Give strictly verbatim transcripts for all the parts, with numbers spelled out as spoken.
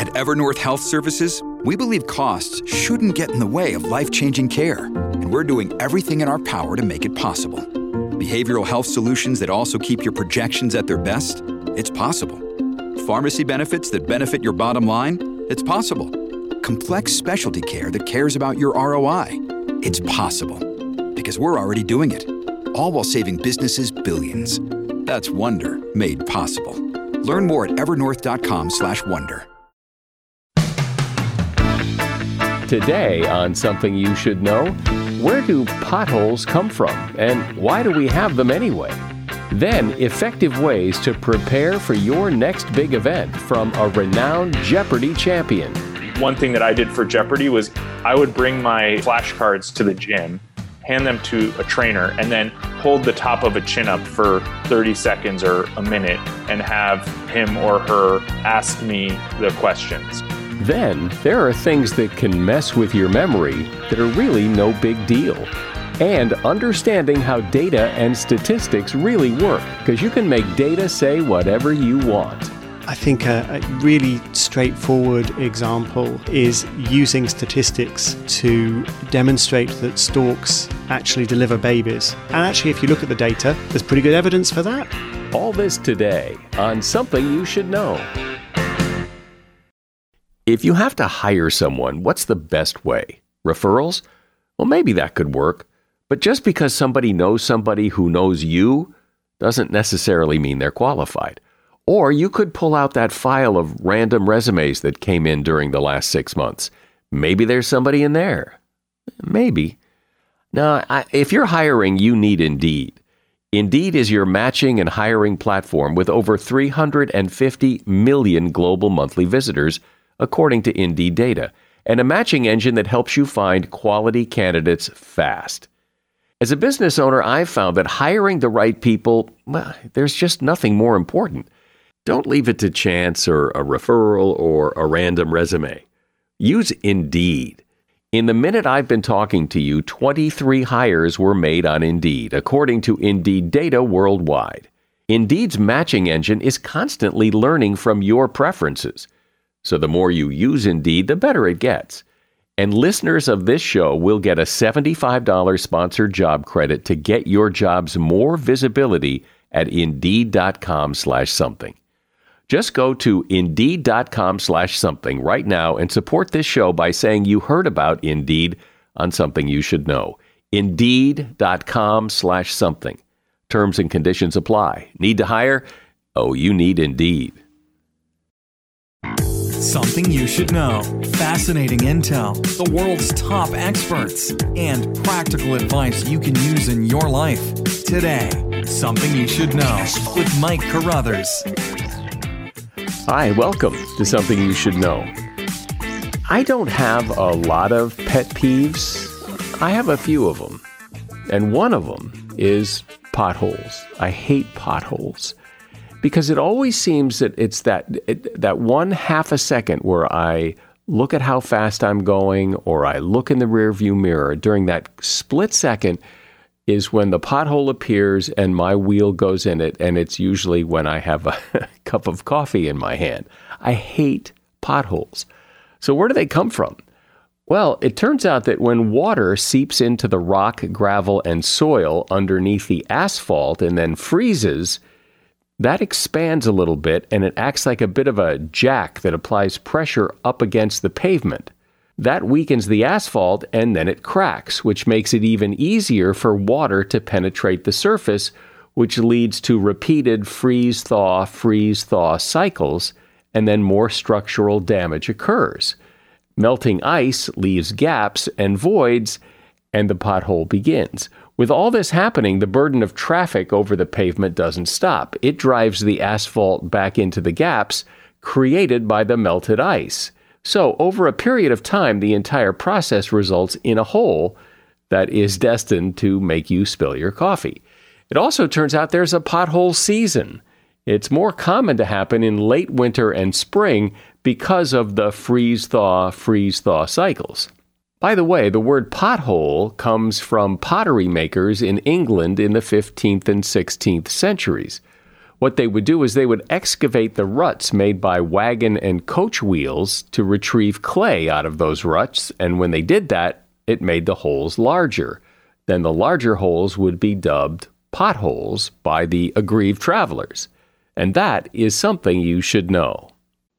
At Evernorth Health Services, we believe costs shouldn't get in the way of life-changing care, and we're doing everything in our power to make it possible. Behavioral health solutions that also keep your projections at their best? It's possible. Pharmacy benefits that benefit your bottom line? It's possible. Complex specialty care that cares about your R O I? It's possible. Because we're already doing it. All while saving businesses billions. That's Wonder made possible. Learn more at evernorth.com slash wonder. Today on Something You Should Know, where do potholes come from and why do we have them anyway? Then, effective ways to prepare for your next big event from a renowned Jeopardy champion. One thing that I did for Jeopardy was I would bring my flashcards to the gym, hand them to a trainer, and then hold the top of a chin up for thirty seconds or a minute and have him or her ask me the questions. Then, there are things that can mess with your memory that are really no big deal. And understanding how data and statistics really work, because you can make data say whatever you want. I think a, a really straightforward example is using statistics to demonstrate that storks actually deliver babies. And actually, if you look at the data, there's pretty good evidence for that. All this today on Something You Should Know. If you have to hire someone, what's the best way? Referrals? Well, maybe that could work. But just because somebody knows somebody who knows you doesn't necessarily mean they're qualified. Or you could pull out that file of random resumes that came in during the last six months. Maybe there's somebody in there. Maybe. Now, I, if you're hiring, you need Indeed. Indeed is your matching and hiring platform with over three hundred fifty million global monthly visitors, according to Indeed data, and a matching engine that helps you find quality candidates fast. As a business owner, I've found that hiring the right people, well, there's just nothing more important. Don't leave it to chance or a referral or a random resume. Use Indeed. In the minute I've been talking to you, twenty-three hires were made on Indeed, according to Indeed data worldwide. Indeed's matching engine is constantly learning from your preferences. So the more you use Indeed, the better it gets. And listeners of this show will get a seventy-five dollars sponsored job credit to get your jobs more visibility at Indeed.com slash something. Just go to Indeed.com slash something right now and support this show by saying you heard about Indeed on Something You Should Know. Indeed.com slash something. Terms and conditions apply. Need to hire? Oh, you need Indeed. Something you should know. Fascinating intel, the world's top experts, and practical advice you can use in your life. Today, Something You Should Know with Mike Carruthers. Hi, welcome to Something You Should Know. I don't have a lot of pet peeves. I have a few of them. And one of them is potholes. I hate potholes. Because it always seems that it's that it, that one half a second where I look at how fast I'm going or I look in the rearview mirror. During that split second is when the pothole appears and my wheel goes in it, and it's usually when I have a cup of coffee in my hand. I hate potholes. So where do they come from? Well, it turns out that when water seeps into the rock, gravel, and soil underneath the asphalt and then freezes, that expands a little bit, and it acts like a bit of a jack that applies pressure up against the pavement. That weakens the asphalt, and then it cracks, which makes it even easier for water to penetrate the surface, which leads to repeated freeze-thaw, freeze-thaw cycles, and then more structural damage occurs. Melting ice leaves gaps and voids, and the pothole begins. With all this happening, the burden of traffic over the pavement doesn't stop. It drives the asphalt back into the gaps created by the melted ice. So, over a period of time, the entire process results in a hole that is destined to make you spill your coffee. It also turns out there's a pothole season. It's more common to happen in late winter and spring because of the freeze-thaw, freeze-thaw cycles. By the way, the word pothole comes from pottery makers in England in the fifteenth and sixteenth centuries. What they would do is they would excavate the ruts made by wagon and coach wheels to retrieve clay out of those ruts, and when they did that, it made the holes larger. Then the larger holes would be dubbed potholes by the aggrieved travelers. And that is something you should know.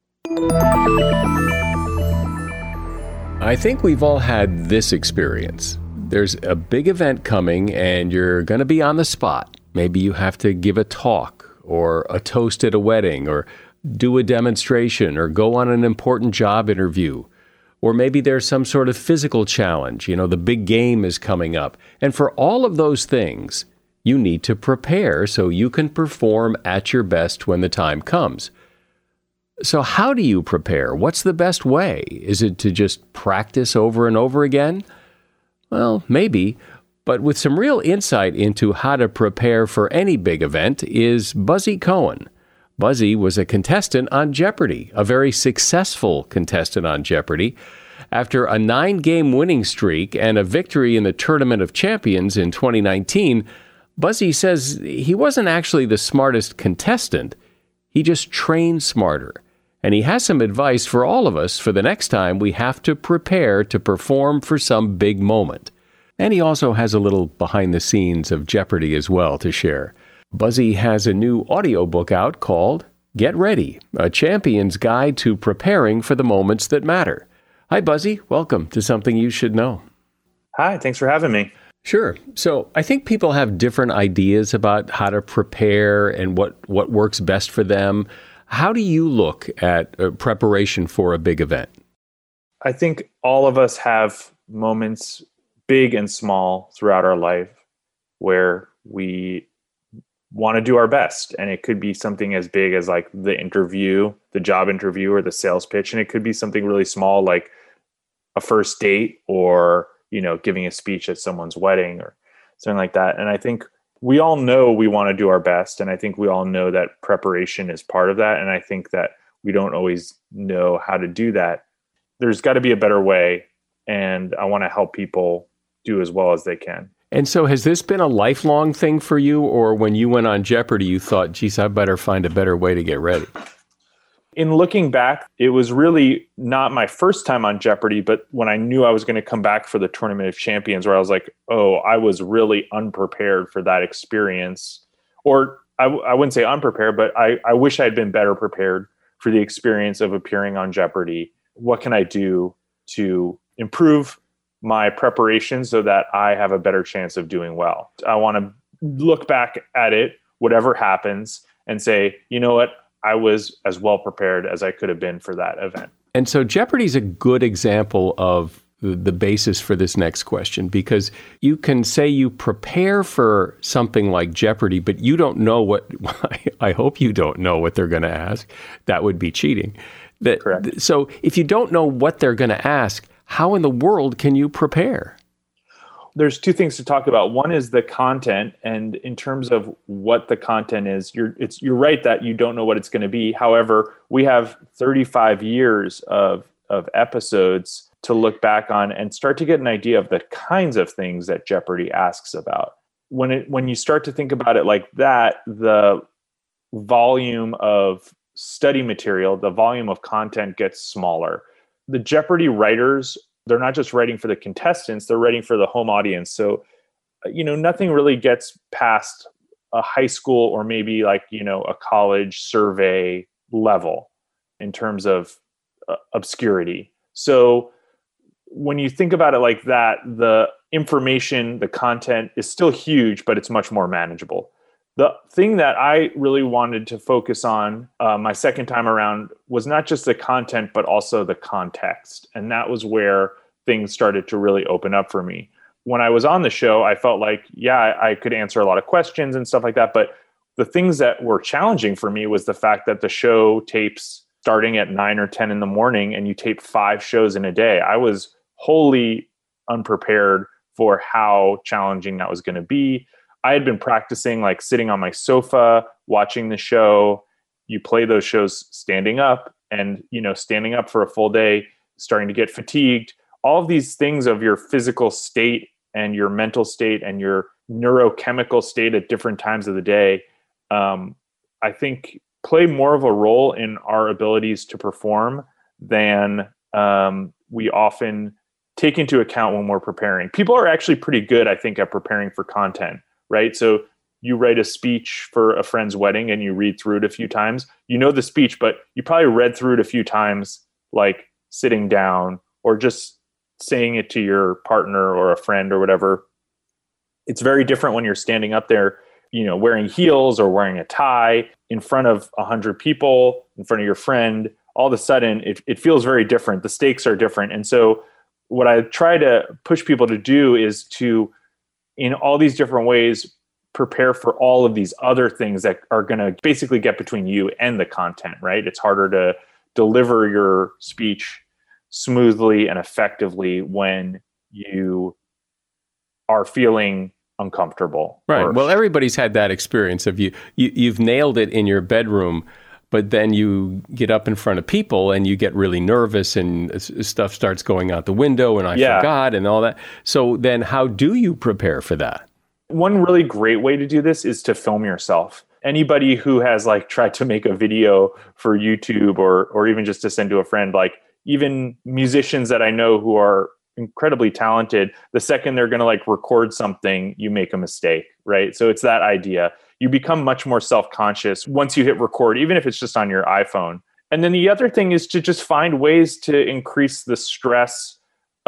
I think we've all had this experience. There's a big event coming and you're going to be on the spot. Maybe you have to give a talk or a toast at a wedding or do a demonstration or go on an important job interview. Or maybe there's some sort of physical challenge. You know, the big game is coming up. And for all of those things, you need to prepare so you can perform at your best when the time comes. So how do you prepare? What's the best way? Is it to just practice over and over again? Well, maybe. But with some real insight into how to prepare for any big event is Buzzy Cohen. Buzzy was a contestant on Jeopardy, a very successful contestant on Jeopardy. After a nine-game winning streak and a victory in the Tournament of Champions in twenty nineteen, Buzzy says he wasn't actually the smartest contestant. He just trained smarter. And he has some advice for all of us for the next time we have to prepare to perform for some big moment. And he also has a little behind the scenes of Jeopardy as well to share. Buzzy has a new audiobook out called Get Ready, a champion's guide to preparing for the moments that matter. Hi, Buzzy. Welcome to Something You Should Know. Hi, thanks for having me. Sure. So I think people have different ideas about how to prepare and what, what works best for them. How do you look at uh, preparation for a big event? I think all of us have moments, big and small, throughout our life where we want to do our best. And it could be something as big as like the interview, the job interview or the sales pitch. And it could be something really small like a first date or, you know, giving a speech at someone's wedding or something like that. And I think we all know we want to do our best. And I think we all know that preparation is part of that. And I think that we don't always know how to do that. There's got to be a better way. And I want to help people do as well as they can. And so has this been a lifelong thing for you? Or when you went on Jeopardy, you thought, geez, I better find a better way to get ready? In looking back, it was really not my first time on Jeopardy, but when I knew I was going to come back for the Tournament of Champions, where I was like, oh, I was really unprepared for that experience. Or I, I wouldn't say unprepared, but I, I wish I had been better prepared for the experience of appearing on Jeopardy. What can I do to improve my preparation so that I have a better chance of doing well? I want to look back at it, whatever happens, and say, you know what? I was as well prepared as I could have been for that event. And so Jeopardy is a good example of the basis for this next question, because you can say you prepare for something like Jeopardy, but you don't know what, I hope you don't know what they're going to ask. That would be cheating. That, Correct. So if you don't know what they're going to ask, how in the world can you prepare? There's two things to talk about. One is the content, and in terms of what the content is, you're it's you're right that you don't know what it's going to be. However, we have thirty-five years of of episodes to look back on and start to get an idea of the kinds of things that Jeopardy asks about. When it when you start to think about it like that, the volume of study material, the volume of content gets smaller. The Jeopardy writers, they're not just writing for the contestants, they're writing for the home audience. So, you know, nothing really gets past a high school or maybe like, you know, a college survey level in terms of uh, obscurity. So when you think about it like that, the information, the content is still huge, but it's much more manageable. The thing that I really wanted to focus on uh, my second time around was not just the content, but also the context. And that was where things started to really open up for me. When I was on the show, I felt like, yeah, I, I could answer a lot of questions and stuff like that. But the things that were challenging for me was the fact that the show tapes starting at nine or ten in the morning and you tape five shows in a day. I was wholly unprepared for how challenging that was going to be. I had been practicing like sitting on my sofa, watching the show. You play those shows standing up and, you know, standing up for a full day, starting to get fatigued. All of these things of your physical state and your mental state and your neurochemical state at different times of the day um, I think, play more of a role in our abilities to perform than um, we often take into account when we're preparing. People are actually pretty good, I think, at preparing for content, right? So you write a speech for a friend's wedding and you read through it a few times. You know the speech, but you probably read through it a few times, like sitting down or just saying it to your partner or a friend or whatever. It's very different when you're standing up there, you know, wearing heels or wearing a tie in front of a hundred people, in front of your friend. All of a sudden, it, it feels very different. The stakes are different. And so what I try to push people to do is to, in all these different ways, prepare for all of these other things that are going to basically get between you and the content, right? It's harder to deliver your speech smoothly and effectively when you are feeling uncomfortable. Right. Or, well, everybody's had that experience of you, you, you've nailed it in your bedroom, but then you get up in front of people and you get really nervous and stuff starts going out the window and I yeah. forgot and all that. So then how do you prepare for that? One really great way to do this is to film yourself. Anybody who has like tried to make a video for YouTube or or even just to send to a friend, like even musicians that I know who are incredibly talented, the second they're going to like record something, you make a mistake, right? So it's that idea. You become much more self-conscious once you hit record, even if it's just on your iPhone. And then the other thing is to just find ways to increase the stress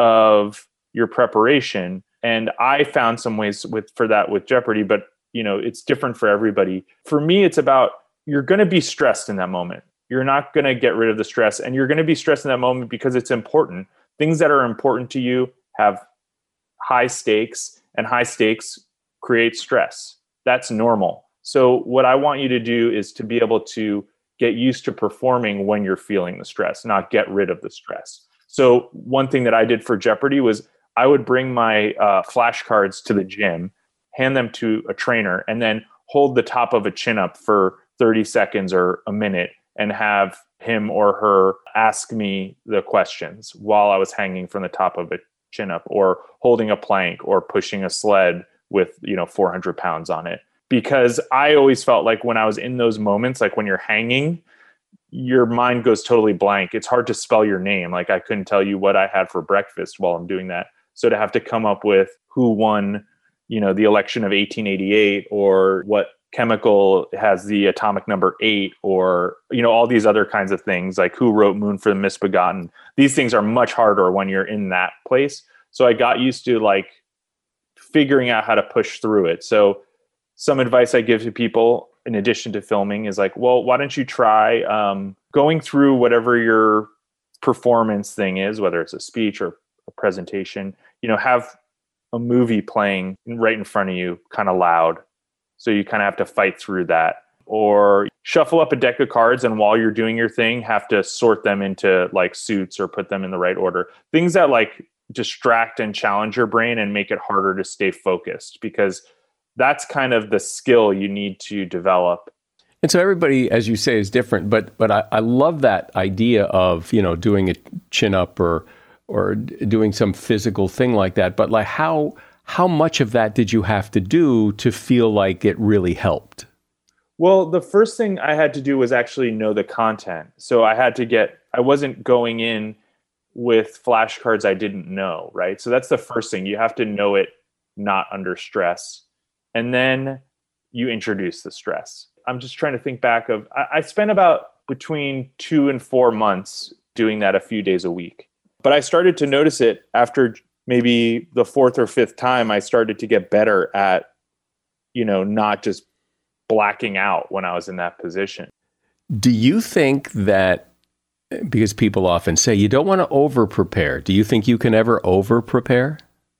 of your preparation. And I found some ways with for that with Jeopardy, but you know, it's different for everybody. For me, it's about you're going to be stressed in that moment. You're not going to get rid of the stress, and you're going to be stressed in that moment because it's important. Things that are important to you have high stakes, and high stakes create stress. That's normal. So what I want you to do is to be able to get used to performing when you're feeling the stress, not get rid of the stress. So one thing that I did for Jeopardy was I would bring my uh, flashcards to the gym, hand them to a trainer, and then hold the top of a chin-up for thirty seconds or a minute and have him or her ask me the questions while I was hanging from the top of a chin-up or holding a plank or pushing a sled with, you know, four hundred pounds on it. Because I always felt like when I was in those moments, like when you're hanging, your mind goes totally blank. It's hard to spell your name. Like I couldn't tell you what I had for breakfast while I'm doing that. So to have to come up with who won, you know, the election of eighteen eighty-eight or what chemical has the atomic number eight or, you know, all these other kinds of things, like who wrote Moon for the Misbegotten. These things are much harder when you're in that place. So I got used to like figuring out how to push through it. So some advice I give to people in addition to filming is like, well, why don't you try um, going through whatever your performance thing is, whether it's a speech or a presentation, you know, have a movie playing right in front of you kind of loud. So you kind of have to fight through that, or shuffle up a deck of cards. And while you're doing your thing, have to sort them into like suits or put them in the right order. Things that like distract and challenge your brain and make it harder to stay focused, because that's kind of the skill you need to develop. And so everybody, as you say, is different, but but I, I love that idea of, you know, doing a chin up or or doing some physical thing like that. But like how how much of that did you have to do to feel like it really helped? Well, the first thing I had to do was actually know the content. So I had to get, I wasn't going in with flashcards I didn't know, right? So that's the first thing. You have to know it not under stress. And then you introduce the stress. I'm just trying to think back of, I, I spent about between two and four months doing that a few days a week. But I started to notice it after maybe the fourth or fifth time. I started to get better at, you know, not just blacking out when I was in that position. Do you think that, because people often say you don't want to over prepare, do you think you can ever over prepare?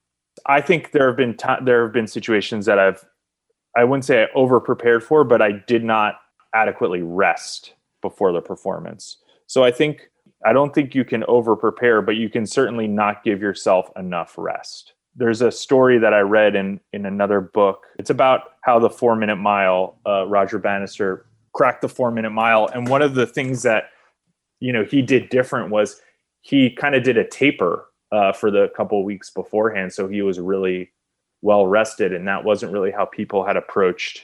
I think there have been t- there have been situations that I've, I wouldn't say I over prepared for, but I did not adequately rest before the performance. So I think, I don't think you can over prepare, but you can certainly not give yourself enough rest. There's a story that I read in, in another book. It's about how the four minute mile, uh, Roger Bannister cracked the four minute mile. And one of the things that, you know, he did different was he kind of did a taper uh, for the couple of weeks beforehand. So he was really well rested. And that wasn't really how people had approached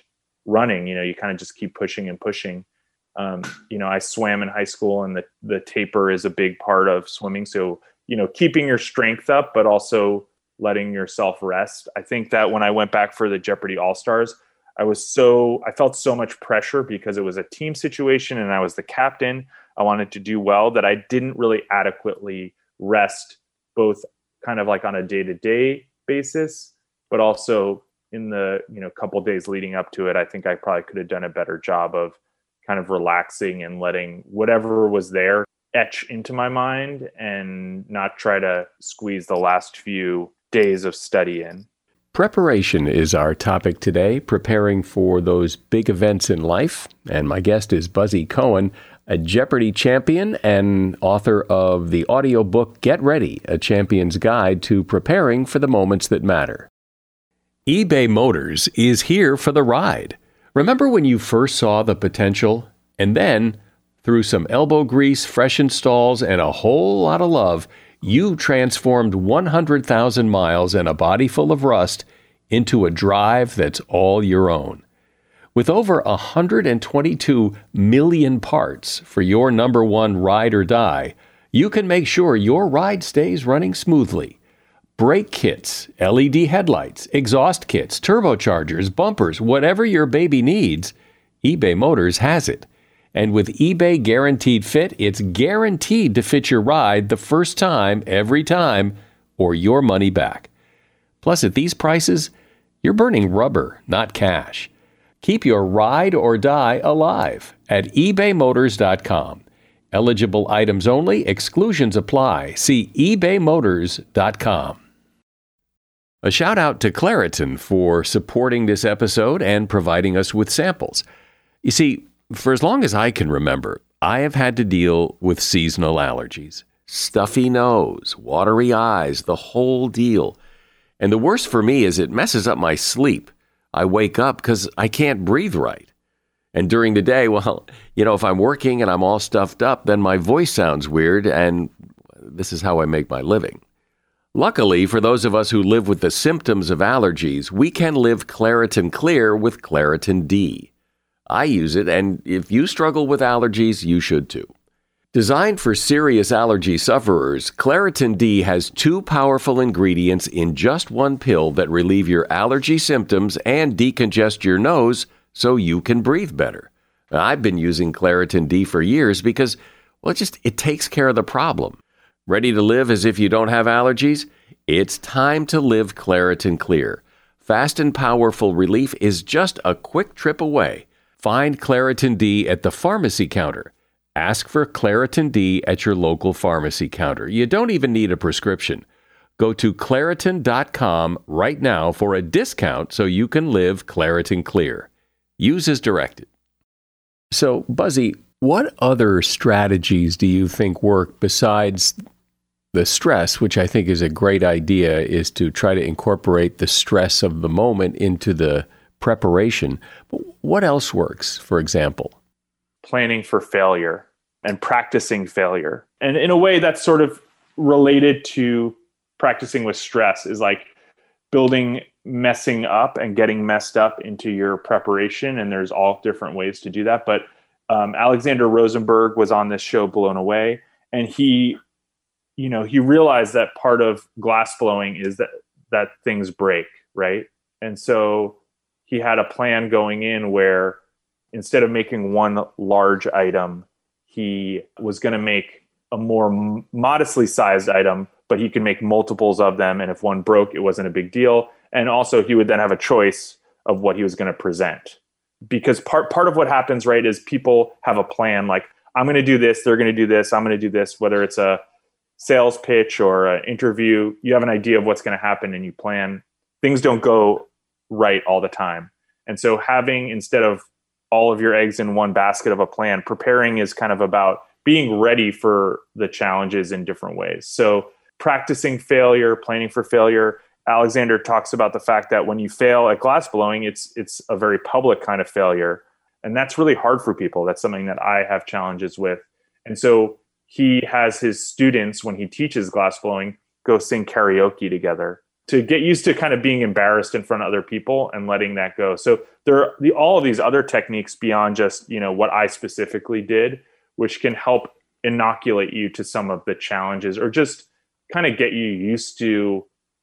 running. You know, you kind of just keep pushing and pushing. Um, you know, I swam in high school, and the, the taper is a big part of swimming. So, you know, keeping your strength up, but also letting yourself rest. I think that when I went back for the Jeopardy All-Stars, I was so, I felt so much pressure because it was a team situation and I was the captain. I wanted to do well that I didn't really adequately rest, both kind of like on a day-to-day basis, but also in the, you know, couple days leading up to it. I think I probably could have done a better job of kind of relaxing and letting whatever was there etch into my mind and not try to squeeze the last few days of study in. Preparation is our topic today, preparing for those big events in life. And my guest is Buzzy Cohen, a Jeopardy champion and author of the audiobook Get Ready, A Champion's Guide to Preparing for the Moments That Matter. eBay Motors is here for the ride. Remember when you first saw the potential? And then, through some elbow grease, fresh installs, and a whole lot of love, you transformed one hundred thousand miles and a body full of rust into a drive that's all your own. With over one hundred twenty-two million parts for your number one ride or die, you can make sure your ride stays running smoothly. Brake kits, L E D headlights, exhaust kits, turbochargers, bumpers, whatever your baby needs, eBay Motors has it. And with eBay Guaranteed Fit, it's guaranteed to fit your ride the first time, every time, or your money back. Plus, at these prices, you're burning rubber, not cash. Keep your ride or die alive at ebay motors dot com. Eligible items only, exclusions apply. See ebay motors dot com. A shout out to Claritin for supporting this episode and providing us with samples. You see, for as long as I can remember, I have had to deal with seasonal allergies. Stuffy nose, watery eyes, the whole deal. And the worst for me is it messes up my sleep. I wake up because I can't breathe right. And during the day, well, you know, if I'm working and I'm all stuffed up, then my voice sounds weird, and this is how I make my living. Luckily, for those of us who live with the symptoms of allergies, we can live Claritin Clear with Claritin D. I use it, and if you struggle with allergies, you should too. Designed for serious allergy sufferers, Claritin D has two powerful ingredients in just one pill that relieve your allergy symptoms and decongest your nose so you can breathe better. Now, I've been using Claritin D for years because, well, it just, it takes care of the problem. Ready to live as if you don't have allergies? It's time to live Claritin Clear. Fast and powerful relief is just a quick trip away. Find Claritin D at the pharmacy counter. Ask for Claritin D at your local pharmacy counter. You don't even need a prescription. Go to Claritin dot com right now for a discount so you can live Claritin Clear. Use as directed. So, Buzzy, what other strategies do you think work besides the stress, which I think is a great idea, is to try to incorporate the stress of the moment into the preparation? But what else works, for example? Planning for failure and practicing failure. And in a way that's sort of related to practicing with stress, is like building messing up and getting messed up into your preparation. And there's all different ways to do that. But um, Alexander Rosenberg was on this show, Blown Away, and he, you know, he realized that part of glass blowing is that, that things break, right? And so he had a plan going in where instead of making one large item, he was going to make a more m- modestly sized item, but he could make multiples of them. And if one broke, it wasn't a big deal. And also he would then have a choice of what he was going to present. Because part, part of what happens, right, is people have a plan like, I'm going to do this, they're going to do this, I'm going to do this, whether it's a sales pitch or an interview, you have an idea of what's going to happen and you plan. Things don't go right all the time. And so having, instead of all of your eggs in one basket of a plan, preparing is kind of about being ready for the challenges in different ways. So practicing failure, planning for failure. Alexander talks about the fact that when you fail at glass blowing, it's it's a very public kind of failure. And that's really hard for people. That's something that I have challenges with. And so he has his students, when he teaches glass blowing, go sing karaoke together. to get used to kind of being embarrassed in front of other people and letting that go. So there are the, all of these other techniques beyond just, you know, what I specifically did, which can help inoculate you to some of the challenges or just kind of get you used to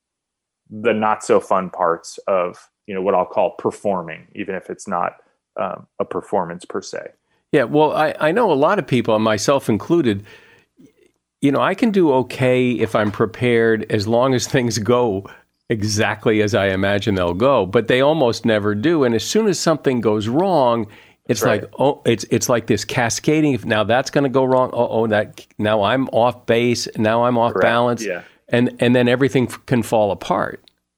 the not so fun parts of, you know, what I'll call performing, even if it's not um, a performance per se. Yeah, well, I, I know a lot of people, myself included, you know, I can do okay if I'm prepared as long as things go exactly as I imagine they'll go, but they almost never do. And as soon as something goes wrong, it's right. like, oh, it's it's like this cascading. Now that's going to go wrong. Oh, oh, that now I'm off base. Now I'm off Correct. balance. Yeah. And and then everything f- can fall apart.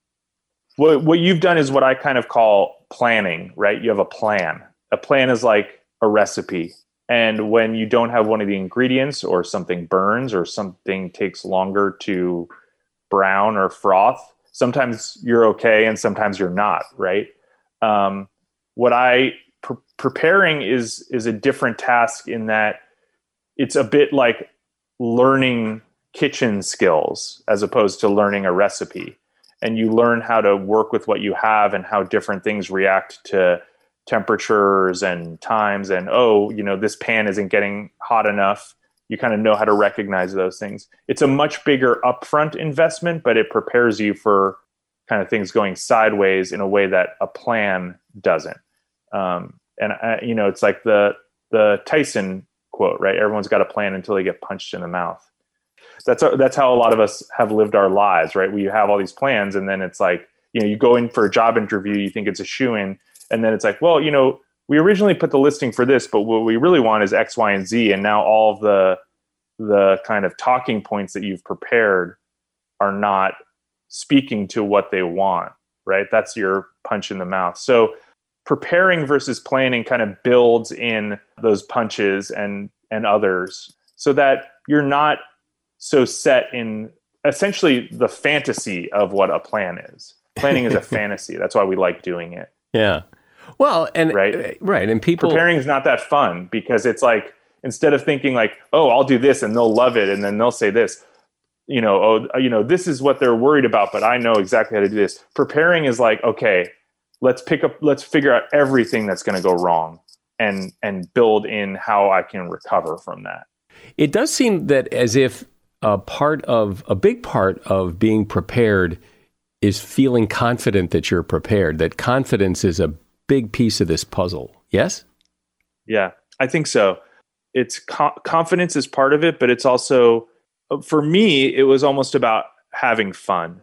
What what you've done is what I kind of call planning, right? You have a plan. A plan is like a recipe. And when you don't have one of the ingredients or something burns or something takes longer to brown or froth, sometimes you're okay and sometimes you're not, right? Um, what I pre- preparing is is a different task in that it's a bit like learning kitchen skills as opposed to learning a recipe. And you learn how to work with what you have and how different things react to temperatures and times and, oh, you know, this pan isn't getting hot enough. You kind of know how to recognize those things. It's a much bigger upfront investment, but it prepares you for kind of things going sideways in a way that a plan doesn't. Um, and, I, you know, it's like the the Tyson quote, right? Everyone's got a plan until they get punched in the mouth. That's that's how a lot of us have lived our lives, right? We have all these plans and then it's like, you know, you go in for a job interview, you think it's a shoo-in, and then it's like, well, you know, we originally put the listing for this, but what we really want is X, Y, and Z. And now all of the the kind of talking points that you've prepared are not speaking to what they want, right? That's your punch in the mouth. So preparing versus planning kind of builds in those punches and and others so that you're not so set in essentially the fantasy of what a plan is. Planning is a fantasy. That's why we like doing it. Yeah. Well, and right, right, and people preparing is not that fun because it's like instead of thinking like, oh, I'll do this and they'll love it, and then they'll say this, you know, oh, you know, this is what they're worried about, but I know exactly how to do this. Preparing is like, okay, let's pick up, let's figure out everything that's going to go wrong, and and build in how I can recover from that. It does seem that as if a part of a big part of being prepared is feeling confident that you're prepared. That confidence is a big piece of this puzzle. Yes? Yeah, I think so. It's co- confidence is part of it, but it's also, for me, it was almost about having fun.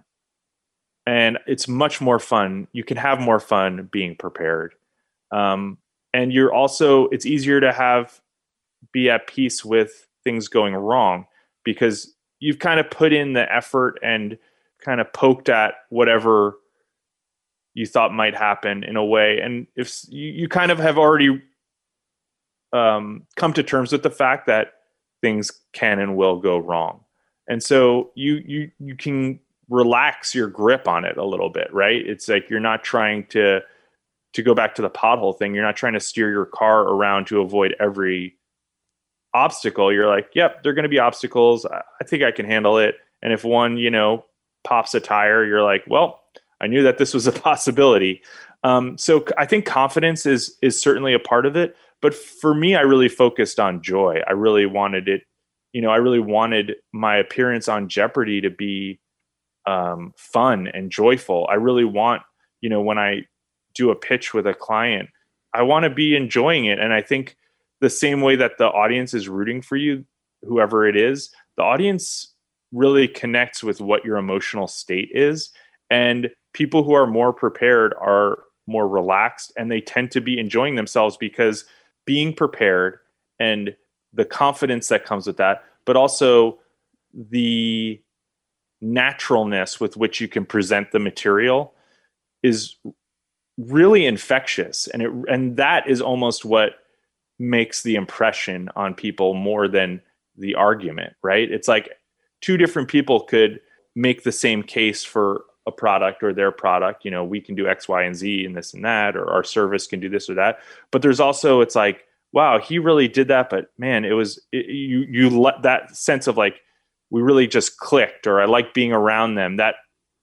And it's much more fun. You can have more fun being prepared. Um, and you're also, it's easier to have, be at peace with things going wrong because you've kind of put in the effort and kind of poked at whatever you thought might happen in a way. And if you, you kind of have already um, come to terms with the fact that things can and will go wrong. And so you, you, you can relax your grip on it a little bit, right? It's like, you're not trying to, to go back to the pothole thing. You're not trying to steer your car around to avoid every obstacle. You're like, yep, there are going to be obstacles. I think I can handle it. And if one, you know, pops a tire, you're like, well, I knew that this was a possibility. Um, so I think confidence is is certainly a part of it. But for me, I really focused on joy. I really wanted it, you know, I really wanted my appearance on Jeopardy to be um, fun and joyful. I really want, you know, when I do a pitch with a client, I want to be enjoying it. And I think the same way that the audience is rooting for you, whoever it is, the audience really connects with what your emotional state is. And people who are more prepared are more relaxed, and they tend to be enjoying themselves because being prepared and the confidence that comes with that, but also the naturalness with which you can present the material is really infectious. And it, and that is almost what makes the impression on people more than the argument, right? It's like two different people could make the same case for a product or their product. You know, we can do X, Y, and Z and this and that, or our service can do this or that. But there's also, it's like, wow, he really did that. But man, it was, it, you, you let that sense of like, we really just clicked, or I like being around them. That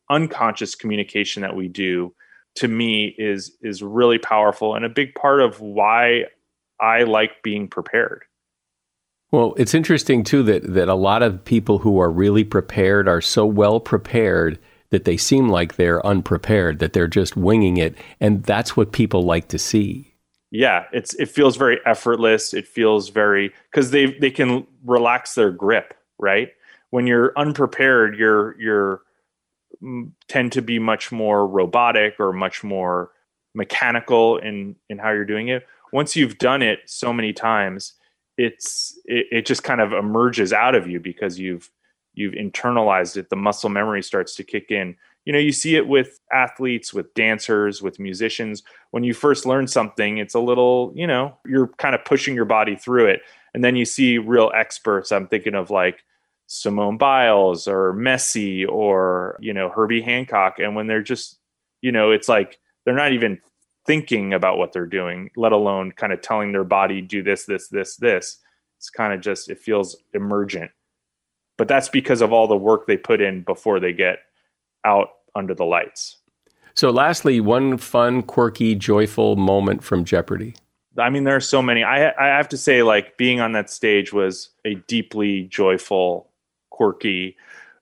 unconscious communication that we do, to me, is is really powerful and a big part of why I like being prepared. Well, it's interesting, too, that, that a lot of people who are really prepared are so well prepared that they seem like they're unprepared, that they're just winging it. And that's what people like to see. Yeah, it's it feels very effortless. It feels very, because they they can relax their grip, right? When you're unprepared, you're you're tend to be much more robotic or much more mechanical in in how you're doing it. Once you've done it so many times, it's it, it just kind of emerges out of you because you've you've internalized it. The muscle memory starts to kick in. You know, you see it with athletes, with dancers, with musicians. When you first learn something, it's a little, you know, you're kind of pushing your body through it. And then you see real experts. I'm thinking of like Simone Biles or Messi or, you know, Herbie Hancock. And when they're just, you know, it's like they're not even thinking about what they're doing, let alone kind of telling their body, do this, this, this, this. It's kind of just, it feels emergent. But that's because of all the work they put in before they get out under the lights. So lastly, one fun, quirky, joyful moment from Jeopardy. I mean, there are so many. I I have to say, like, being on that stage was a deeply joyful, quirky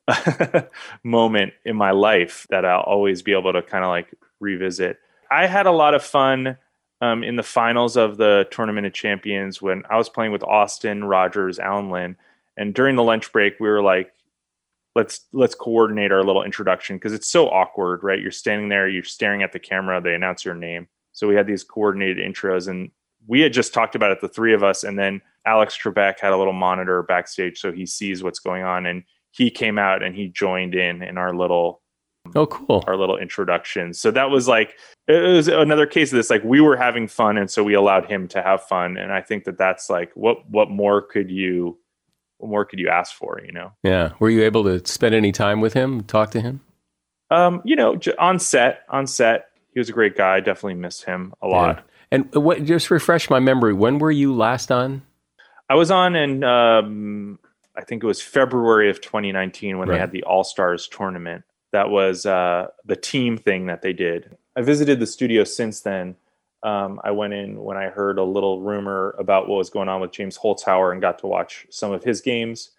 moment in my life that I'll always be able to kind of like revisit. I had a lot of fun um, in the finals of the Tournament of Champions when I was playing with Austin, Rogers, Alan Lynn. And during the lunch break, we were like, let's let's coordinate our little introduction because it's so awkward, right? You're standing there, you're staring at the camera, they announce your name. So we had these coordinated intros, and we had just talked about it, the three of us. And then Alex Trebek had a little monitor backstage so he sees what's going on. And he came out and he joined in in our little Oh, cool. Our little introduction. So that was like, it was another case of this, like we were having fun. And so we allowed him to have fun. And I think that that's like, what, what more could you, what more could you ask for, you know? Yeah. Were you able to spend any time with him, talk to him? Um, you know, on set, on set, he was a great guy. I definitely missed him a lot. Yeah. And what, just refresh my memory. When were you last on? I was on in, um, I think it was February of twenty nineteen when right. they had the All-Stars tournament. That was uh, the team thing that they did. I visited the studio since then. Um, I went in when I heard a little rumor about what was going on with James Holzhauer and got to watch some of his games.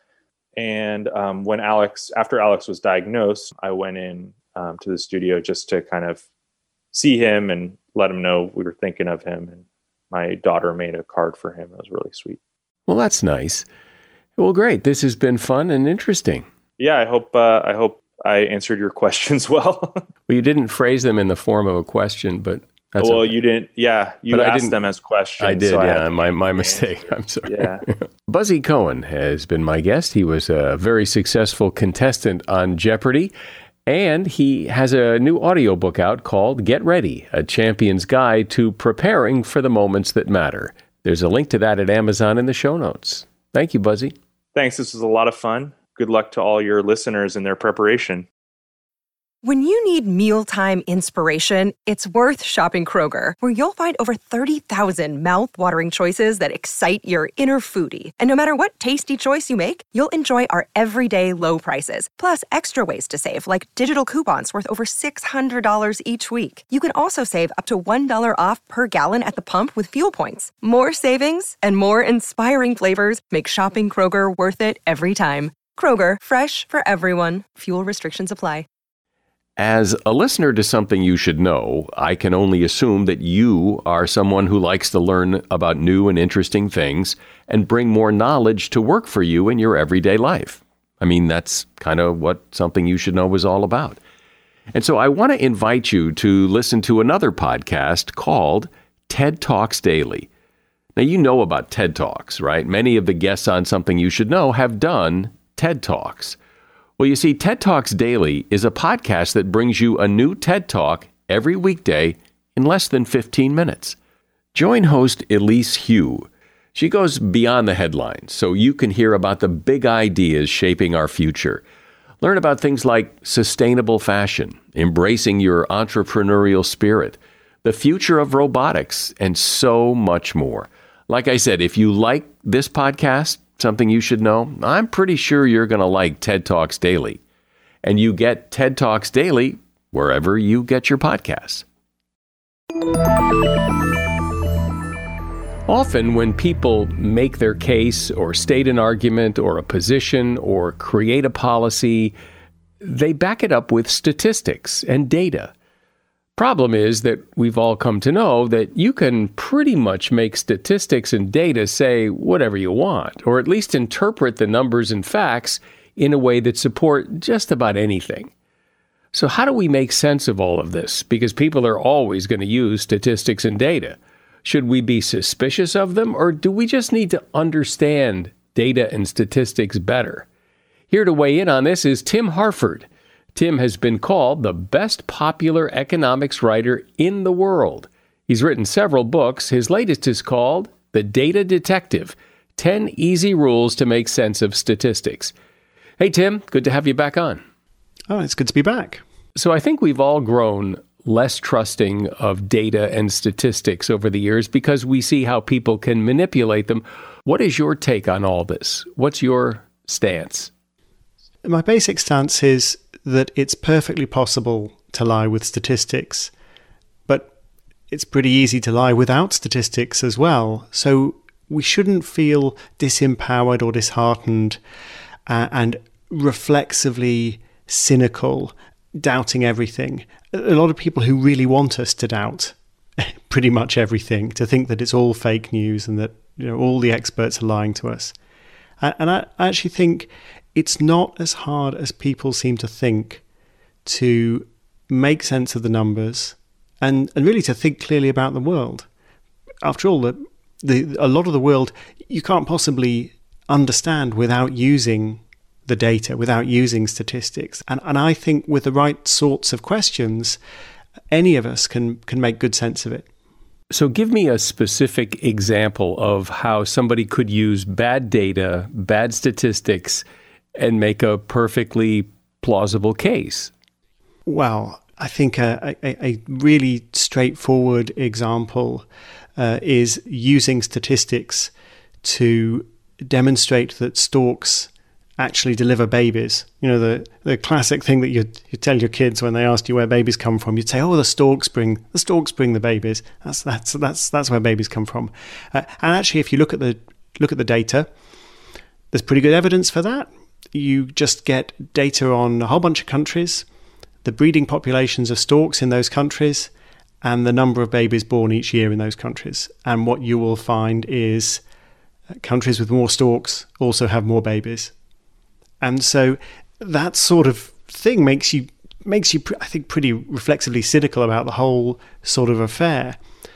And um, when Alex, after Alex was diagnosed, I went in um, to the studio just to kind of see him and let him know we were thinking of him. And my daughter made a card for him. It was really sweet. Well, that's nice. Well, great. This has been fun and interesting. Yeah, I hope. Uh, I hope. I answered your questions well. Well, you didn't phrase them in the form of a question, but that's well, okay. you didn't. Yeah, you but asked them as questions. I did. So yeah, I my my mistake. I'm sorry. Yeah. Buzzy Cohen has been my guest. He was a very successful contestant on Jeopardy, and he has a new audiobook out called "Get Ready: A Champion's Guide to Preparing for the Moments That Matter." There's a link to that at Amazon in the show notes. Thank you, Buzzy. Thanks. This was a lot of fun. Good luck to all your listeners in their preparation. When you need mealtime inspiration, it's worth shopping Kroger, where you'll find over thirty thousand mouth-watering choices that excite your inner foodie. And no matter what tasty choice you make, you'll enjoy our everyday low prices, plus extra ways to save, like digital coupons worth over six hundred dollars each week. You can also save up to one dollar off per gallon at the pump with fuel points. More savings and more inspiring flavors make shopping Kroger worth it every time. Kroger, fresh for everyone. Fuel restrictions apply. As a listener to Something You Should Know, I can only assume that you are someone who likes to learn about new and interesting things and bring more knowledge to work for you in your everyday life. I mean, that's kind of what Something You Should Know is all about. And so I want to invite you to listen to another podcast called TED Talks Daily. Now, you know about TED Talks, right? Many of the guests on Something You Should Know have done TED Talks. Well, you see, TED Talks Daily is a podcast that brings you a new TED Talk every weekday in less than fifteen minutes. Join host Elise Hu. She goes beyond the headlines so you can hear about the big ideas shaping our future. Learn about things like sustainable fashion, embracing your entrepreneurial spirit, the future of robotics, and so much more. Like I said, if you like this podcast, Something You Should Know, I'm pretty sure you're going to like TED Talks Daily. And you get TED Talks Daily wherever you get your podcasts. Often when people make their case or state an argument or a position or create a policy, they back it up with statistics and data. Problem is that we've all come to know that you can pretty much make statistics and data say whatever you want, or at least interpret the numbers and facts in a way that support just about anything. So how do we make sense of all of this? Because people are always going to use statistics and data. Should we be suspicious of them, or do we just need to understand data and statistics better? Here to weigh in on this is Tim Harford. Tim has been called the best popular economics writer in the world. He's written several books. His latest is called The Data Detective, ten Easy Rules to Make Sense of Statistics. Hey, Tim, good to have you back on. Oh, it's good to be back. So I think we've all grown less trusting of data and statistics over the years because we see how people can manipulate them. What is your take on all this? What's your stance? My basic stance is that it's perfectly possible to lie with statistics, but it's pretty easy to lie without statistics as well. So we shouldn't feel disempowered or disheartened uh, and reflexively cynical, doubting everything. A lot of people who really want us to doubt pretty much everything, to think that it's all fake news and that, you know, all the experts are lying to us. And I actually think it's not as hard as people seem to think to make sense of the numbers and, and really to think clearly about the world. After all, the, the, a lot of the world you can't possibly understand without using the data, without using statistics. And, and I think with the right sorts of questions, any of us can, can make good sense of it. So give me a specific example of how somebody could use bad data, bad statistics, and make a perfectly plausible case. Well, I think a, a, a really straightforward example uh, is using statistics to demonstrate that storks actually deliver babies. You know, the, the classic thing that you you tell your kids when they ask you where babies come from. You'd say, "Oh, the storks bring the storks bring the babies." That's that's that's that's where babies come from. Uh, and actually, if you look at the look at the data, there's pretty good evidence for that. You just get data on a whole bunch of countries, the breeding populations of storks in those countries, and the number of babies born each year in those countries. And what you will find is countries with more storks also have more babies. And so that sort of thing makes you, makes you, I think, pretty reflexively cynical about the whole sort of affair.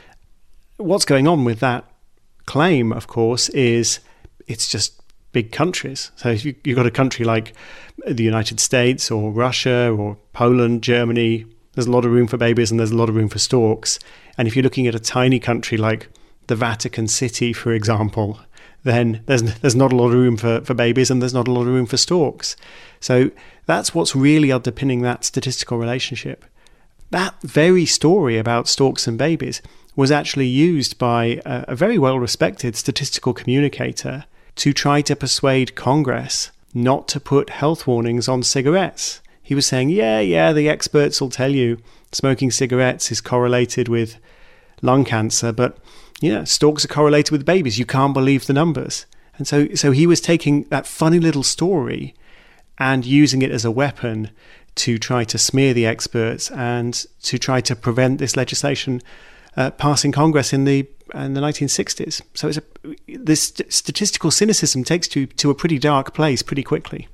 What's going on with that claim, of course, is it's just big countries. So if you, you've got a country like the United States or Russia or Poland, Germany, there's a lot of room for babies and there's a lot of room for storks. And if you're looking at a tiny country like the Vatican City, for example, then there's there's not a lot of room for, for babies and there's not a lot of room for storks. So that's what's really underpinning that statistical relationship. That very story about storks and babies was actually used by a, a very well-respected statistical communicator to try to persuade Congress not to put health warnings on cigarettes. He was saying, yeah, yeah, the experts will tell you smoking cigarettes is correlated with lung cancer, but yeah, storks are correlated with babies. You can't believe the numbers. And so so he was taking that funny little story and using it as a weapon to try to smear the experts and to try to prevent this legislation uh, passing Congress in the in the nineteen sixties. So it's a, this statistical cynicism takes you to a pretty dark place pretty quickly.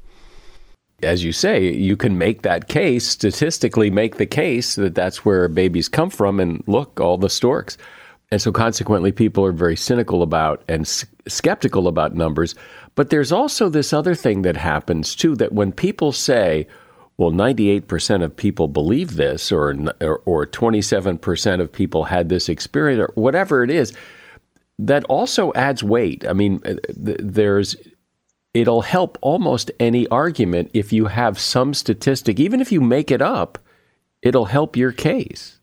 As you say, you can make that case, statistically make the case that that's where babies come from, and look, all the storks. And so consequently, people are very cynical about and s- skeptical about numbers. But there's also this other thing that happens, too, that when people say, well, ninety-eight percent of people believe this, or, or, or twenty-seven percent of people had this experience, or whatever it is, that also adds weight. I mean, there's... It'll help almost any argument if you have some statistic. Even if you make it up, it'll help your case.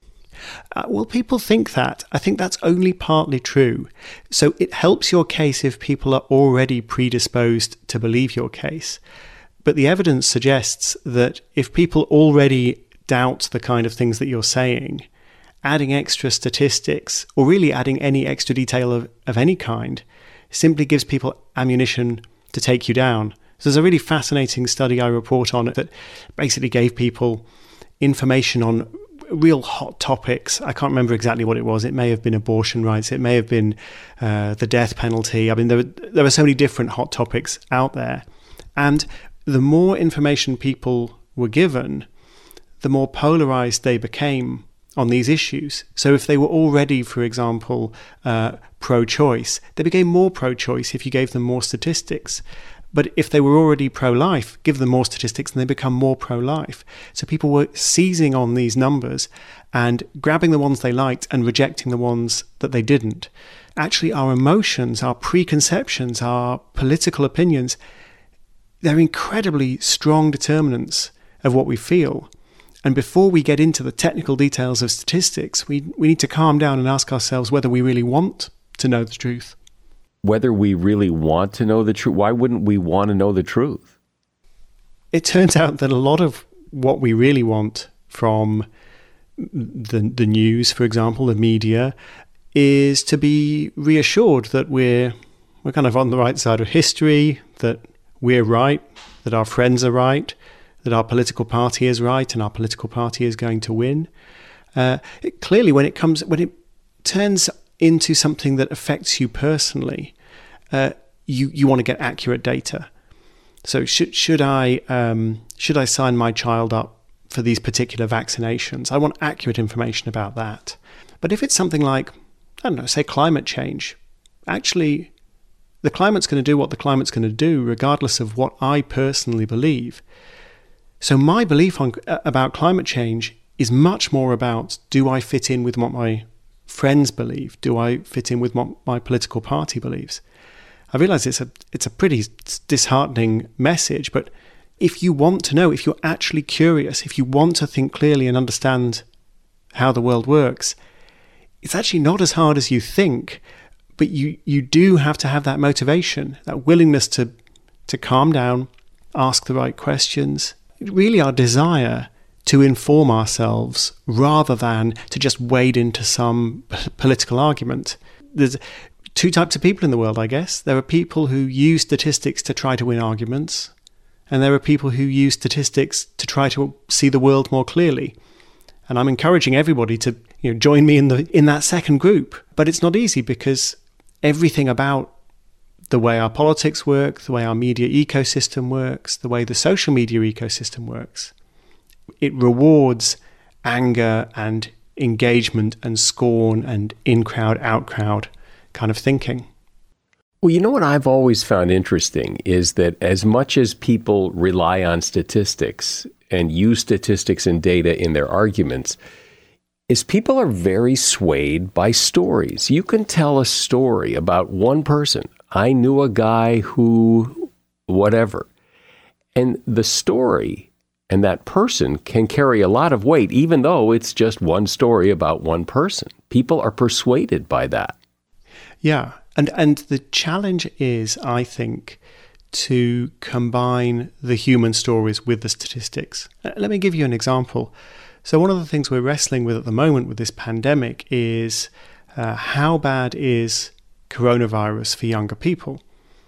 Uh, well, people think that. I think that's only partly true. So it helps your case if people are already predisposed to believe your case. But the evidence suggests that if people already doubt the kind of things that you're saying, adding extra statistics, or really adding any extra detail of, of any kind, simply gives people ammunition to take you down. So there's a really fascinating study I report on it that basically gave people information on real hot topics. I can't remember exactly what it was. It may have been abortion rights. It may have been uh, the death penalty. I mean, there were, there were so many different hot topics out there. And the more information people were given, the more polarized they became on these issues. So if they were already, for example, uh, pro-choice, they became more pro-choice if you gave them more statistics. But if they were already pro-life, give them more statistics and they become more pro-life. So people were seizing on these numbers and grabbing the ones they liked and rejecting the ones that they didn't. Actually, our emotions, our preconceptions, our political opinions, they're incredibly strong determinants of what we feel. And before we get into the technical details of statistics, we, we need to calm down and ask ourselves whether we really want to know the truth. Whether we really want to know the truth. Why wouldn't we want to know the truth? It turns out that a lot of what we really want from the, the news, for example, the media, is to be reassured that we're we're kind of on the right side of history, that we're right, that our friends are right, that our political party is right and our political party is going to win. Uh, it, clearly, when it comes, when it turns into something that affects you personally, uh, you you want to get accurate data. So should should I um, should I sign my child up for these particular vaccinations? I want accurate information about that. But if it's something like, I don't know, say climate change, actually, the climate's going to do what the climate's going to do, regardless of what I personally believe. So my belief on about climate change is much more about, do I fit in with what my friends believe? Do I fit in with what my political party believes? I realize it's a it's a pretty disheartening message, but if you want to know, if you're actually curious, if you want to think clearly and understand how the world works, it's actually not as hard as you think, but you, you do have to have that motivation, that willingness to to calm down, ask the right questions, really our desire to inform ourselves rather than to just wade into some p- political argument. There's two types of people in the world, I guess. There are people who use statistics to try to win arguments, and there are people who use statistics to try to see the world more clearly. And I'm encouraging everybody to, you know, join me in the in that second group. But it's not easy because everything about the way our politics work, the way our media ecosystem works, the way the social media ecosystem works, it rewards anger and engagement and scorn and in-crowd, out-crowd kind of thinking. Well, you know what I've always found interesting is that as much as people rely on statistics and use statistics and data in their arguments, is people are very swayed by stories. You can tell a story about one person. I knew a guy who, whatever. And the story and that person can carry a lot of weight, even though it's just one story about one person. People are persuaded by that. Yeah. And and the challenge is, I think, to combine the human stories with the statistics. Let me give you an example. So one of the things we're wrestling with at the moment with this pandemic is uh, how bad is coronavirus for younger people?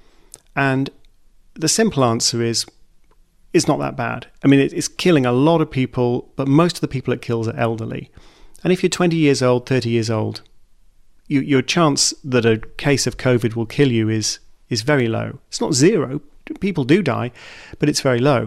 And the simple answer is, it's not that bad. I mean, it, it's killing a lot of people, but most of the people it kills are elderly. And if you're twenty years old, thirty years old, you, your chance that a case of COVID will kill you is is very low. It's not zero. People do die, but it's very low.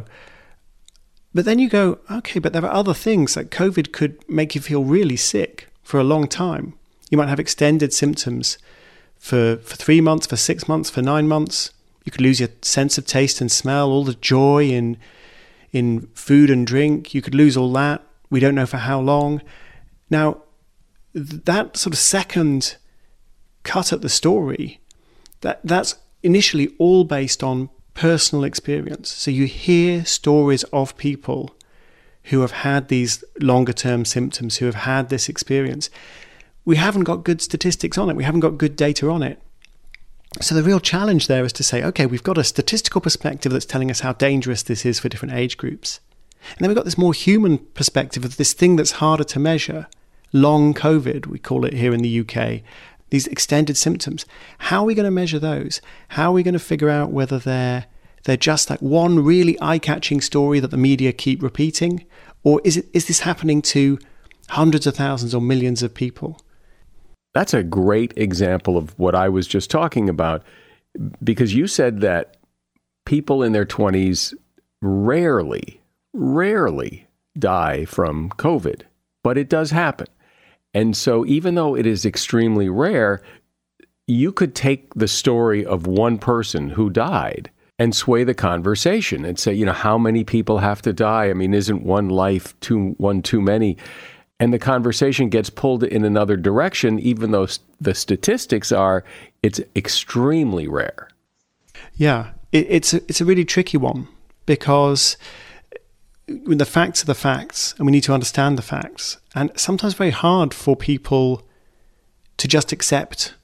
But then you go, okay, but there are other things, like COVID could make you feel really sick for a long time. You might have extended symptoms for, for three months, for six months, for nine months. You could lose your sense of taste and smell, all the joy in in food and drink. You could lose all that. We don't know for how long. Now, th- that sort of second cut at the story, that that's initially all based on personal experience. So you hear stories of people who have had these longer term symptoms, who have had this experience. We haven't got good statistics on it. We haven't got good data on it. So the real challenge there is to say, okay, we've got a statistical perspective that's telling us how dangerous this is for different age groups. And then we've got this more human perspective of this thing that's harder to measure, long COVID, we call it here in the U K, these extended symptoms. How are we going to measure those? How are we going to figure out whether they're they're just like one really eye-catching story that the media keep repeating? Or is it is this happening to hundreds of thousands or millions of people? That's a great example of what I was just talking about, because you said that people in their twenties rarely, rarely die from COVID, but it does happen. And so even though it is extremely rare, you could take the story of one person who died and sway the conversation and say, you know, how many people have to die? I mean, isn't one life too one too many? And the conversation gets pulled in another direction, even though the statistics are, it's extremely rare. Yeah, it, it's, a, it's a really tricky one, because when the facts are the facts, and we need to understand the facts. And sometimes very hard for people to just accept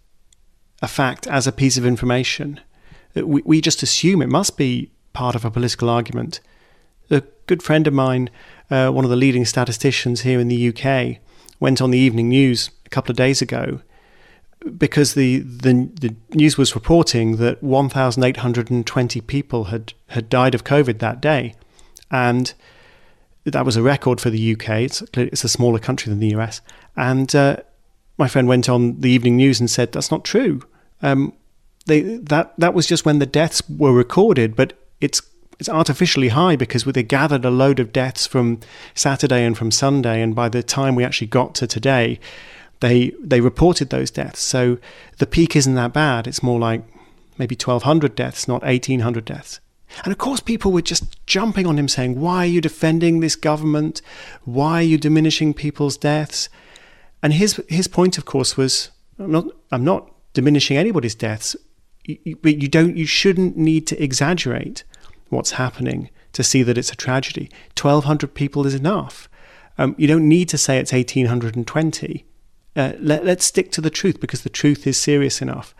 a fact as a piece of information. We, we just assume it must be part of a political argument. A good friend of mine, uh, one of the leading statisticians here in the U K, went on the evening news a couple of days ago because the, the, the news was reporting that one thousand eight hundred twenty people had, had died of COVID that day. And that was a record for the U K. It's, it's a smaller country than the U S. And uh, my friend went on the evening news and said, that's not true. Um, they that that was just when the deaths were recorded, but it's it's artificially high because they gathered a load of deaths from Saturday and from Sunday, and by the time we actually got to today, they they reported those deaths. So the peak isn't that bad. It's more like maybe twelve hundred deaths, not eighteen hundred deaths. And of course, people were just jumping on him saying, why are you defending this government? Why are you diminishing people's deaths? And his his point, of course, was, I'm not I'm not diminishing anybody's deaths, but you don't you shouldn't need to exaggerate what's happening to see that it's a tragedy. twelve hundred people is enough. Um, you don't need to say it's one thousand eight hundred twenty. Uh, let, let's stick to the truth, because the truth is serious enough.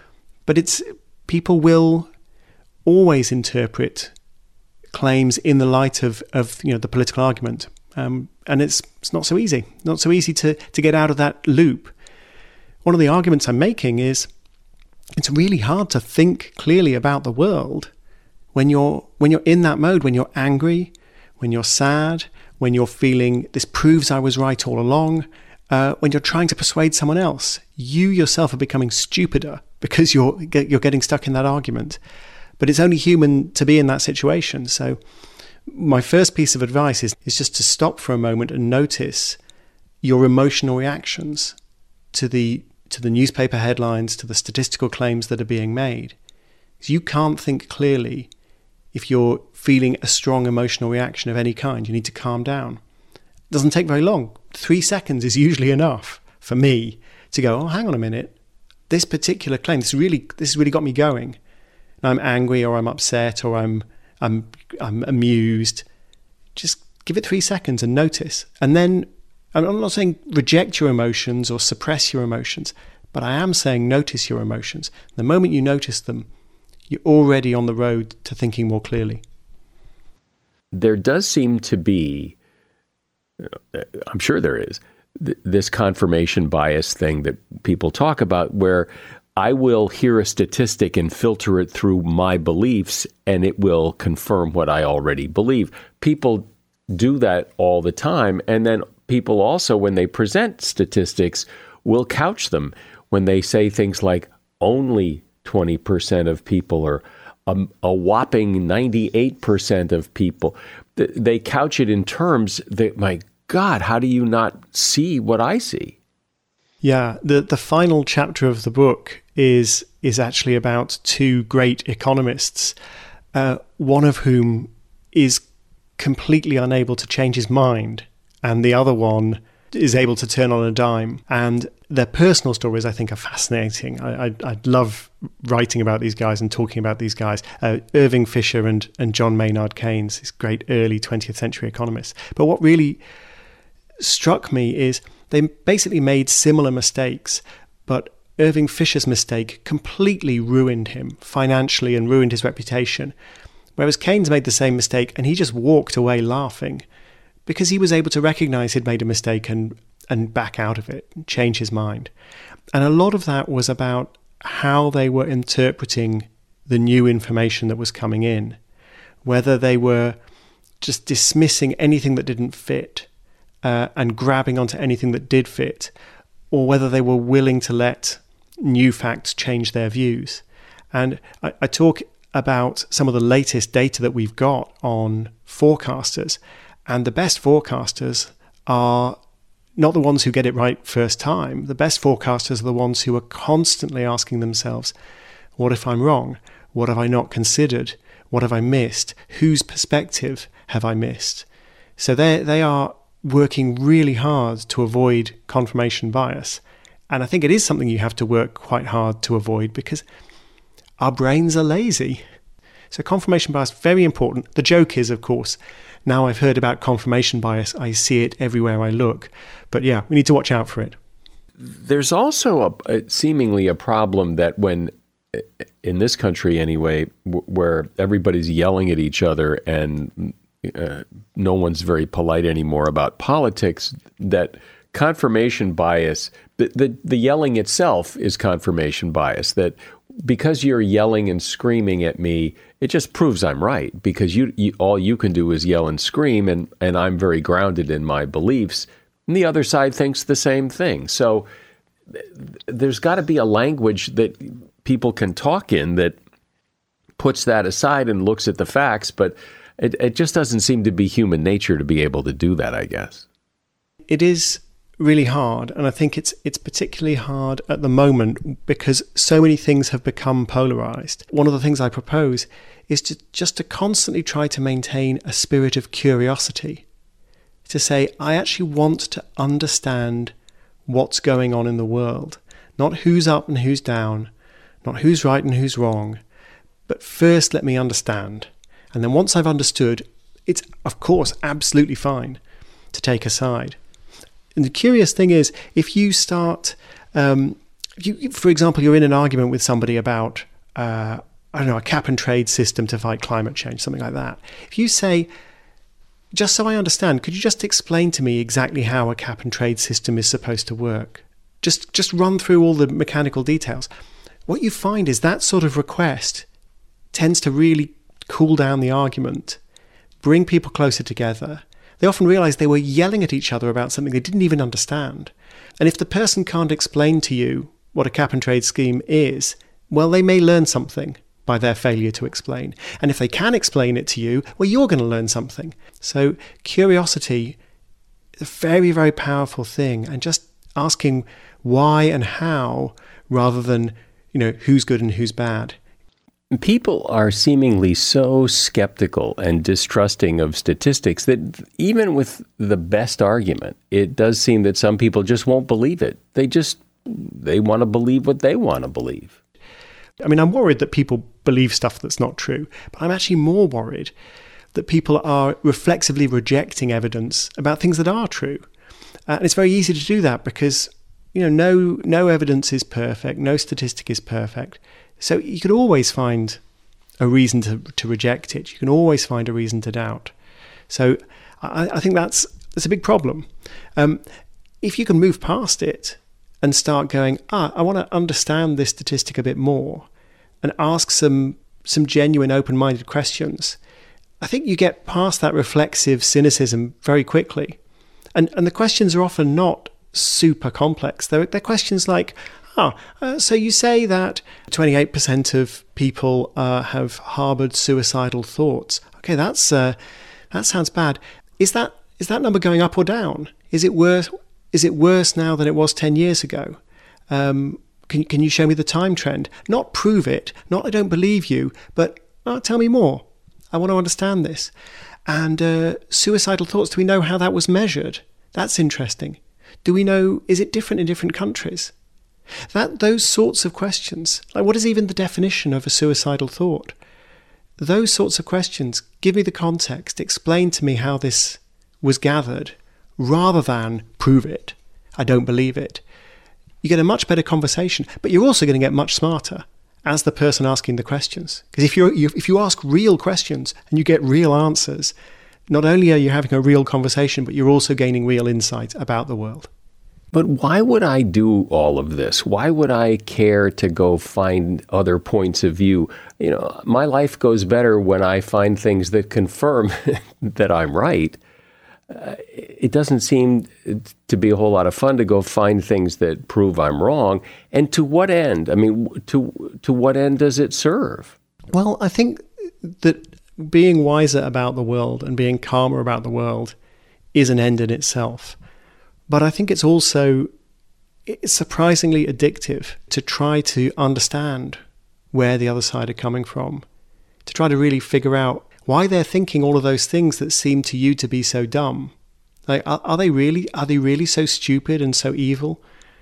But it's people will always interpret claims in the light of, of you know the political argument. Um, and it's it's not so easy. Not so easy to, to get out of that loop. One of the arguments I'm making is it's really hard to think clearly about the world when you're when you're in that mode, when you're angry, when you're sad, when you're feeling this proves I was right all along, uh, when you're trying to persuade someone else. You yourself are becoming stupider because you're you're getting stuck in that argument. But it's only human to be in that situation. So my first piece of advice is, is just to stop for a moment and notice your emotional reactions to the to the newspaper headlines, to the statistical claims that are being made. You can't think clearly if you're feeling a strong emotional reaction of any kind. You need to calm down. It doesn't take very long. Three seconds is usually enough for me to go, oh, hang on a minute. This particular claim, this really, this has really got me going. I'm angry, or I'm upset, or I'm I'm I'm amused. Just give it three seconds and notice. And then I'm not saying reject your emotions or suppress your emotions, but I am saying notice your emotions. The moment you notice them, you're already on the road to thinking more clearly. There does seem to be, I'm sure there is, th- this confirmation bias thing that people talk about, where I will hear a statistic and filter it through my beliefs, and it will confirm what I already believe. People do that all the time. And then people also, when they present statistics, will couch them when they say things like only twenty percent of people, or a, a whopping ninety-eight percent of people. They couch it in terms that, my God, how do you not see what I see? Yeah, the, the final chapter of the book is is actually about two great economists, uh, one of whom is completely unable to change his mind, and the other one is able to turn on a dime. And their personal stories, I think, are fascinating. I, I, I love writing about these guys and talking about these guys. Uh, Irving Fisher and, and John Maynard Keynes, these great early twentieth century economists. But what really struck me is they basically made similar mistakes, but Irving Fisher's mistake completely ruined him financially and ruined his reputation, whereas Keynes made the same mistake and he just walked away laughing because he was able to recognize he'd made a mistake and, and back out of it, and change his mind. And a lot of that was about how they were interpreting the new information that was coming in, whether they were just dismissing anything that didn't fit uh, and grabbing onto anything that did fit, or whether they were willing to let new facts change their views. And I, I talk about some of the latest data that we've got on forecasters, and the best forecasters are not the ones who get it right first time. The best forecasters are the ones who are constantly asking themselves, what if I'm wrong? What have I not considered? What have I missed? Whose perspective have I missed? So they they are working really hard to avoid confirmation bias. And I think it is something you have to work quite hard to avoid because our brains are lazy. So confirmation bias, very important. The joke is, of course, now I've heard about confirmation bias, I see it everywhere I look. But yeah, we need to watch out for it. There's also a, a seemingly a problem that when, in this country anyway, w- where everybody's yelling at each other and uh, no one's very polite anymore about politics, that confirmation bias, the, the, the yelling itself is confirmation bias, that because you're yelling and screaming at me, it just proves I'm right, because you, you all you can do is yell and scream, and, and I'm very grounded in my beliefs, and the other side thinks the same thing. So th- there's got to be a language that people can talk in that puts that aside and looks at the facts, but it, it just doesn't seem to be human nature to be able to do that, I guess. It is really hard, and I think it's it's particularly hard at the moment because so many things have become polarized. One of the things I propose is to just to constantly try to maintain a spirit of curiosity, to say, I actually want to understand what's going on in the world, not who's up and who's down, not who's right and who's wrong, but first let me understand. And then once I've understood, it's of course absolutely fine to take a side. And the curious thing is, if you start, um, if you, for example, you're in an argument with somebody about, uh, I don't know, a cap and trade system to fight climate change, something like that. If you say, just so I understand, could you just explain to me exactly how a cap and trade system is supposed to work? Just, just run through all the mechanical details. What you find is that sort of request tends to really cool down the argument, bring people closer together. They often realize they were yelling at each other about something they didn't even understand. And if the person can't explain to you what a cap and trade scheme is, well, they may learn something by their failure to explain. And if they can explain it to you, well, you're going to learn something. So curiosity is a very, very powerful thing. And just asking why and how rather than, you know, who's good and who's bad. People are seemingly so skeptical and distrusting of statistics that even with the best argument, it does seem that some people just won't believe it. They just, they want to believe what they want to believe. I mean, I'm worried that people believe stuff that's not true, but I'm actually more worried that people are reflexively rejecting evidence about things that are true. Uh, and it's very easy to do that because, you know, no, no evidence is perfect, no statistic is perfect. So you could always find a reason to, to reject it. You can always find a reason to doubt. So I, I think that's that's a big problem. Um, if you can move past it and start going, ah, I want to understand this statistic a bit more and ask some some genuine open-minded questions, I think you get past that reflexive cynicism very quickly. And and the questions are often not super complex. They're, they're questions like, Oh, uh, so you say that twenty-eight percent of people uh, have harbored suicidal thoughts. Okay, that's uh, that sounds bad. Is that is that number going up or down? Is it worse? Is it worse now than it was ten years ago? Um, can can you show me the time trend? Not prove it. Not I don't believe you, but oh, tell me more. I want to understand this. And uh, suicidal thoughts. Do we know how that was measured? That's interesting. Do we know? Is it different in different countries? That those sorts of questions, like what is even the definition of a suicidal thought? Those sorts of questions, give me the context, explain to me how this was gathered, rather than prove it, I don't believe it. you get a much better conversation, but you're also going to get much smarter as the person asking the questions. Because if you if you ask real questions and you get real answers, not only are you having a real conversation, but you're also gaining real insight about the world. But why would I do all of this? Why would I care to go find other points of view? You know, my life goes better when I find things that confirm that I'm right. Uh, it doesn't seem to be a whole lot of fun to go find things that prove I'm wrong. And to what end? I mean, to to what end does it serve? Well, I think that being wiser about the world and being calmer about the world is an end in itself. But I think it's also it's surprisingly addictive to try to understand where the other side are coming from, to try to really figure out why they're thinking all of those things that seem to you to be so dumb. Like, are, are they really, are they really so stupid and so evil?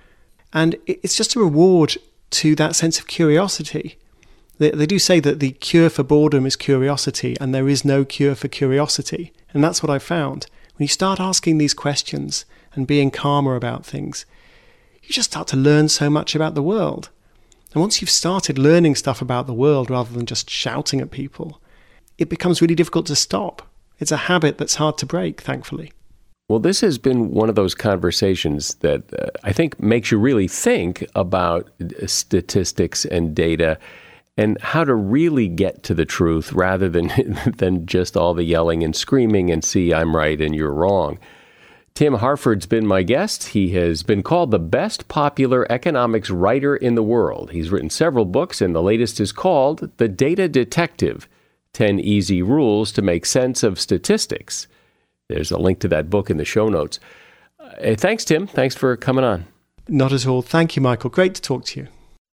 And it's just a reward to that sense of curiosity. They, they do say that the cure for boredom is curiosity, and there is no cure for curiosity. And that's what I found. When you start asking these questions and being calmer about things, you just start to learn so much about the world. And once you've started learning stuff about the world rather than just shouting at people, it becomes really difficult to stop. It's a habit that's hard to break, thankfully. Well, this has been one of those conversations that uh, I think makes you really think about statistics and data and how to really get to the truth rather than than just all the yelling and screaming and see I'm right and you're wrong. Tim Harford's been my guest. He has been called the best popular economics writer in the world. He's written several books, and the latest is called The Data Detective, ten Easy Rules to Make Sense of Statistics. There's a link to that book in the show notes. Uh, thanks, Tim. Thanks for coming on. Not at all. Thank you, Michael. Great to talk to you.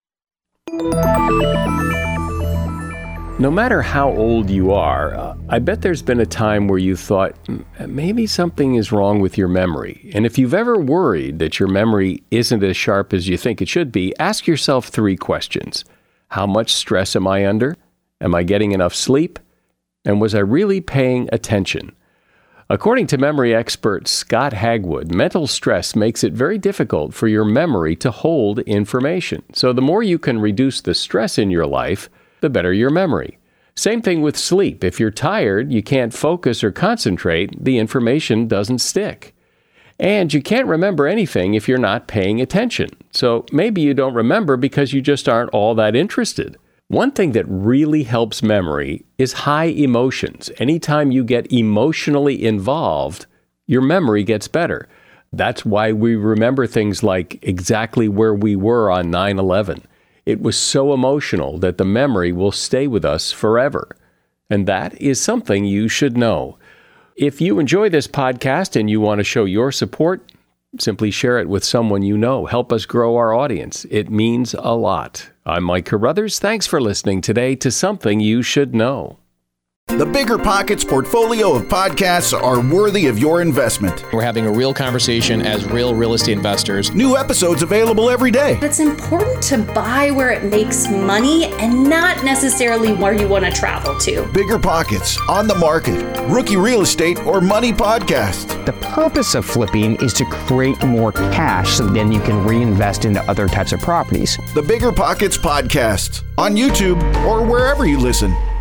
No matter how old you are, uh, I bet there's been a time where you thought, maybe something is wrong with your memory. And if you've ever worried that your memory isn't as sharp as you think it should be, ask yourself three questions. How much stress am I under? Am I getting enough sleep? And was I really paying attention? According to memory expert Scott Hagwood, mental stress makes it very difficult for your memory to hold information. So the more you can reduce the stress in your life, the better your memory. Same thing with sleep. If you're tired, you can't focus or concentrate, the information doesn't stick. And you can't remember anything if you're not paying attention. So maybe you don't remember because you just aren't all that interested. One thing that really helps memory is high emotions. Anytime you get emotionally involved, your memory gets better. That's why we remember things like exactly where we were on nine eleven. It was so emotional that the memory will stay with us forever. And that is something you should know. If you enjoy this podcast and you want to show your support, simply share it with someone you know. Help us grow our audience. It means a lot. I'm Mike Carruthers. Thanks for listening today to Something You Should Know. The Bigger Pockets portfolio of podcasts are worthy of your investment. We're having a real conversation as real real estate investors. New episodes available every day. It's important to buy where it makes money and not necessarily where you want to travel to. Bigger Pockets, On the Market, Rookie Real Estate, or Money Podcast. The purpose of flipping is to create more cash so then you can reinvest into other types of properties. The Bigger Pockets Podcast, on YouTube or wherever you listen.